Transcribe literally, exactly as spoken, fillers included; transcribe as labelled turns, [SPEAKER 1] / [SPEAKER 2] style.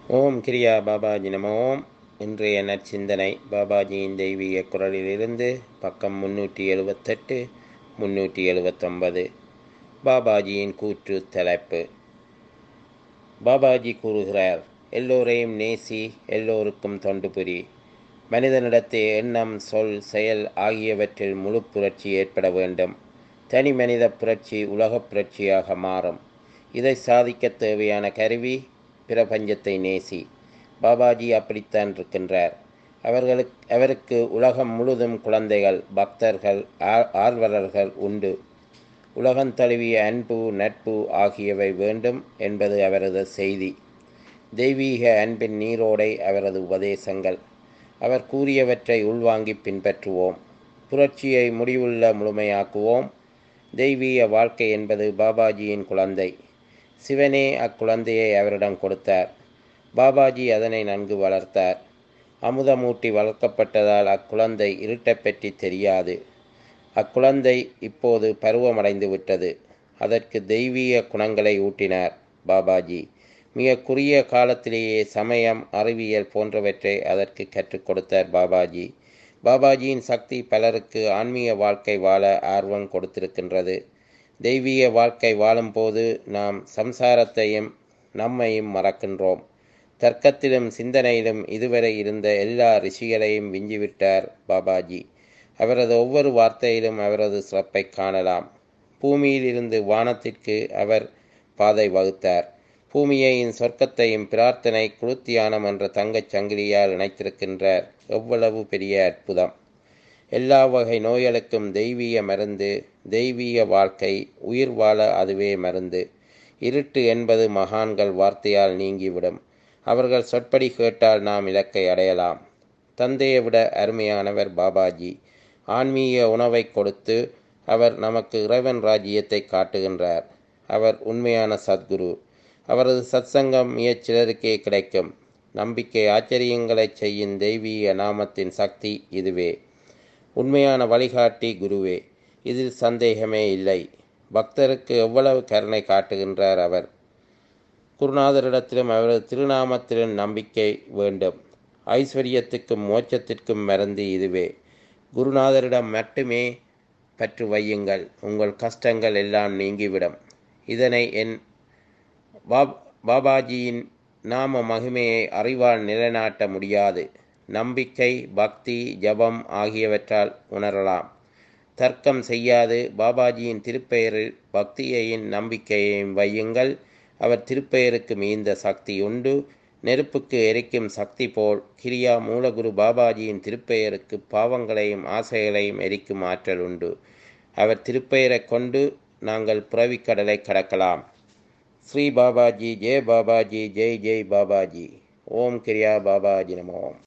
[SPEAKER 1] ஓம் கிரியா பாபாஜி நம ஓம். இன்றைய நற்சிந்தனை பாபாஜியின் தெய்வீக குரலிலிருந்து பக்கம் முன்னூற்றி எழுபத்தெட்டு முன்னூற்றி எழுபத்தொன்பது. பாபாஜியின் கூற்று தலைப்பு. பாபாஜி கூறுகிறார், எல்லோரையும் நேசி, எல்லோருக்கும் தொண்டு புரி. மனிதனிடத்தே எண்ணம், சொல், செயல் ஆகியவற்றில் முழு புரட்சி ஏற்பட வேண்டும். தனி மனித புரட்சி உலகப் புரட்சியாக மாறும். இதை சாதிக்க தேவையான கருவி பிரபஞ்சத்தை நேசி. பாபாஜி அப்படித்தான் இருக்கின்றார். அவர்களுக்கு அவருக்கு உலகம் முழுதும் குழந்தைகள், பக்தர்கள், ஆர்வலர்கள் உண்டு. உலகம் தழுவிய அன்பு, நட்பு ஆகியவை வேண்டும் என்பது அவரது செய்தி. தெய்வீக அன்பின் நீரோடை அவரது உபதேசங்கள். அவர் கூறியவற்றை உள்வாங்கி பின்பற்றுவோம். புரட்சியை முடிவுள்ள முழுமையாக்குவோம். தெய்வீக வாழ்க்கை என்பது பாபாஜியின் குழந்தை. சிவனே அக்குழந்தையை அவரிடம் கொடுத்தார். பாபாஜி அதனை நன்கு வளர்த்தார். அமுதமூட்டி வளர்க்கப்பட்டதால் அக்குழந்தை இருட்டை பற்றி தெரியாது. அக்குழந்தை இப்போது பருவமடைந்து விட்டது. அதற்கு தெய்வீக குணங்களை ஊட்டினார் பாபாஜி. மிக குறுகிய காலத்திலேயே சமயம், அறிவியல் போன்றவற்றை அதற்கு கற்றுக் கொடுத்தார் பாபாஜி. பாபாஜியின் சக்தி பலருக்கு ஆன்மீக வாழ்க்கை வாழ ஆர்வம் கொடுத்திருக்கின்றது. தெய்வீக வாழ்க்கை வாழும்போது நாம் சம்சாரத்தையும் நம்மையும் மறக்கின்றோம். தர்க்கத்திலும் சிந்தனையிலும் இதுவரை இருந்த எல்லா ரிஷிகளையும் விஞ்சிவிட்டார் பாபாஜி. அவரது ஒவ்வொரு வார்த்தையிலும் அவரது சிறப்பை காணலாம். பூமியில் இருந்து வானத்திற்கு அவர் பாதை வகுத்தார். பூமியையும் சொர்க்கத்தையும் பிரார்த்தனை, குளுத்தியானம் என்ற தங்கச் சங்கிலியால் இணைத்திருக்கின்றார். எவ்வளவு பெரிய அற்புதம்! எல்லா வகை நோய்களுக்கும் தெய்வீக மருந்து, தெய்வீக வாழ்க்கை, உயிர் வாழ அதுவே மருந்து. இருட்டு என்பது மகான்கள் வார்த்தையால் நீங்கிவிடும். அவர்கள் சொற்படி கேட்டால் நாம் இலக்கை அடையலாம். தந்தையை விட அருமையானவர் பாபாஜி. ஆன்மீக உணவை கொடுத்து அவர் நமக்கு இறைவன் ராஜ்யத்தை காட்டுகின்றார். அவர் உண்மையான சத்குரு. அவரது சத்சங்கம் மிகச் சிலருக்கே கிடைக்கும். நம்பிக்கை ஆச்சரியங்களை செய்யும் தெய்வீக நாமத்தின் சக்தி இதுவே. உண்மையான வழிகாட்டி குருவே, இதில் சந்தேகமே இல்லை. பக்தருக்கு எவ்வளவு கருணை காட்டுகின்றார் அவர். குருநாதரிடத்திலும் அவரது திருநாமத்திலும் நம்பிக்கை வேண்டும். ஐஸ்வர்யத்துக்கும் மோட்சத்திற்கும் மருந்து இதுவே. குருநாதரிடம் மட்டுமே பற்று வையுங்கள். உங்கள் கஷ்டங்கள் எல்லாம் நீங்கிவிடும். இதனை என் பாப் பாபாஜியின் நாம மகிமையை அறிவால் நிலைநாட்ட முடியாது. நம்பிக்கை, பக்தி, ஜபம் ஆகியவற்றால் உணரலாம். தர்க்கம் செய்யாது. பாபாஜியின் திருப்பெயரில் பக்தியையும் நம்பிக்கையையும் வையுங்கள். அவர் திருப்பெயருக்கு மீந்த சக்தி உண்டு. நெருப்புக்கு எரிக்கும் சக்தி போல் கிரியா மூலகுரு பாபாஜியின் திருப்பெயருக்கு பாவங்களையும் ஆசைகளையும் எரிக்கும் ஆற்றல் உண்டு. அவர் திருப்பெயரை கொண்டு நாங்கள் புறவிக்கடலை கடக்கலாம். ஸ்ரீ பாபாஜி, ஜெய் பாபாஜி, ஜெய் ஜெய் பாபாஜி. ஓம் கிரியா பாபாஜி நமோ.